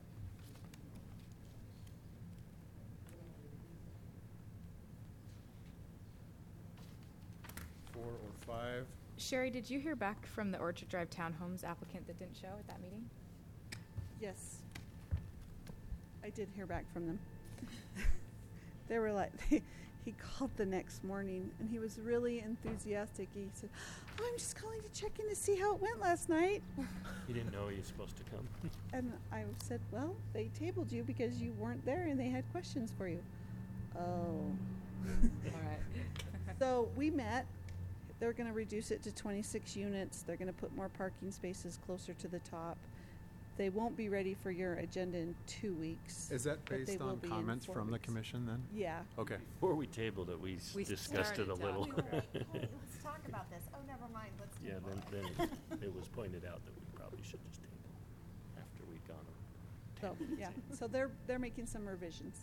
Four or 5. Sherry, did you hear back from the Orchard Drive Townhomes applicant that didn't show at that meeting? Yes. I did hear back from them. They were like, he called the next morning, and he was really enthusiastic. He said, I'm just calling to check in to see how it went last night. He didn't know he was supposed to come. And I said, well, they tabled you because you weren't there, and they had questions for you. Oh. All right. So we met. They're going to reduce it to 26 units. They're going to put more parking spaces closer to the top. They won't be ready for your agenda in 2 weeks. Is that but they based will on be in comments 4 from the weeks. commission then? Yeah. Okay. Before we tabled it, we discussed it a little. We were like, hey, let's talk about this. Oh, never mind. Let's do Yeah, it. then it was pointed out that we probably should just table after we'd gone over. So yeah. So they're making some revisions.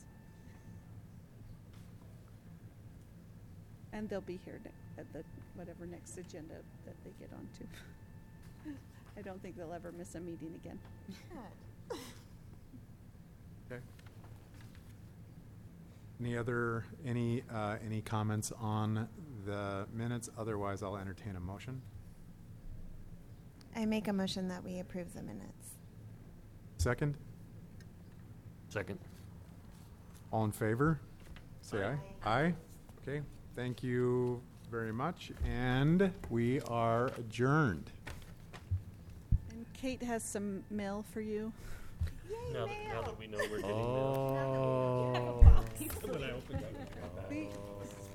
And they'll be here at the whatever next agenda that they get onto. I don't think they'll ever miss a meeting again. Good. Okay. Any comments on the minutes? Otherwise, I'll entertain a motion. I make a motion that we approve the minutes. Second? Second. All in favor? Say aye. Aye. Okay. Thank you very much. And we are adjourned. And Kate has some mail for you. Yay, Now mail! that we know we're getting mail. Oh. When I opened that, it came back. We